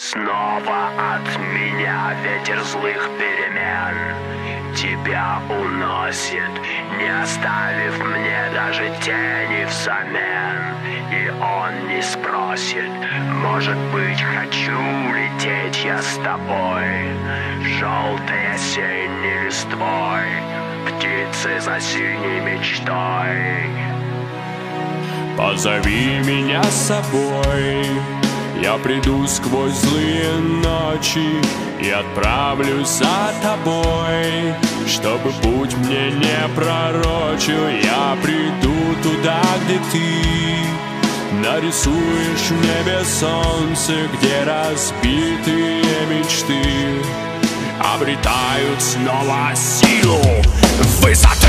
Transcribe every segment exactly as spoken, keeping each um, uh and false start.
Снова от меня ветер злых перемен тебя уносит, не оставив мне даже тени взамен. И он не спросит, может быть, хочу лететь я с тобой, желтой осенней листвой, птицы за синей мечтой. Позови меня с собой, я приду сквозь злые ночи и отправлюсь за тобой, чтобы путь мне не пророчил. Я приду туда, где ты нарисуешь в небе солнце, где разбитые мечты обретают снова силу высоты.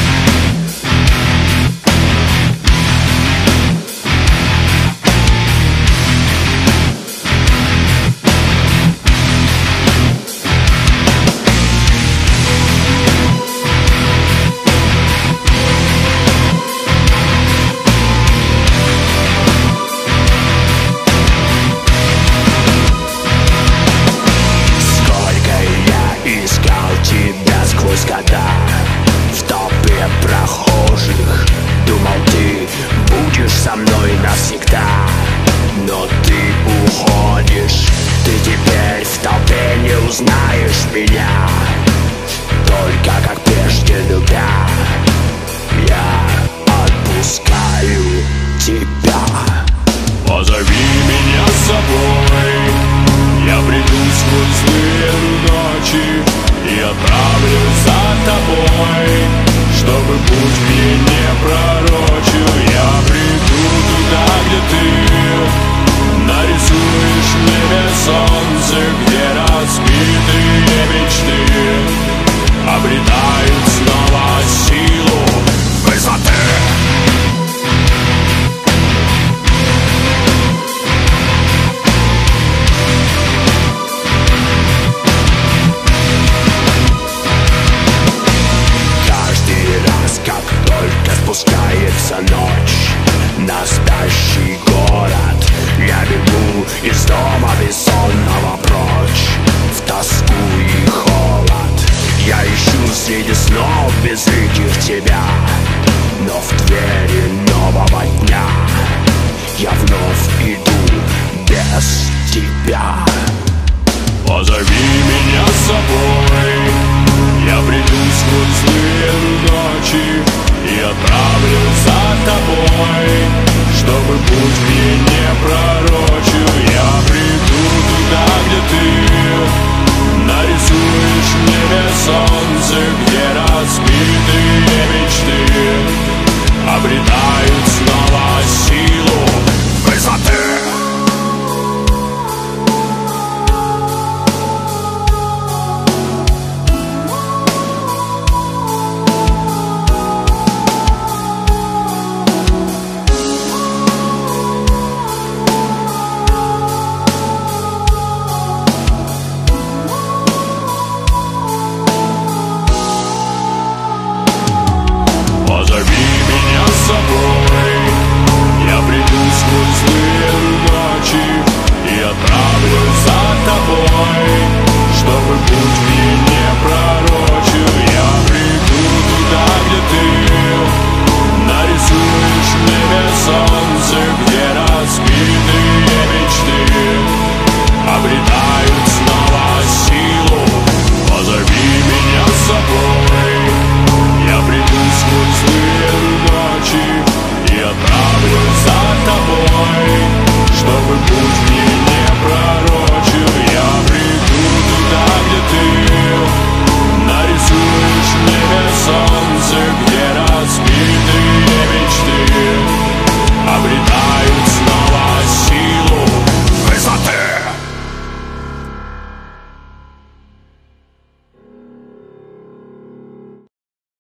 В толпе прохожих думал, ты будешь со мной навсегда, но ты уходишь. Ты теперь в толпе не узнаешь меня, только как прежде любя. Я отпускаю тебя. Позови меня с собой, я приду сквозь злые ночи и отправлюсь за тобой, чтобы путь мне не пророчил. Я приду туда, где ты нарисуешь в небе солнце, где разбитые мечты обретают снова силу высоты. Спускается ночь на спящий город, я бегу из дома бессонного прочь в тоску и холод. Я ищу среди снов безликих тебя, но в двери нового дня я вновь иду без тебя. Позови меня с собой, я приду сквозь злые ночи и отправлюсь за тобой, чтобы путь мне не пророчил.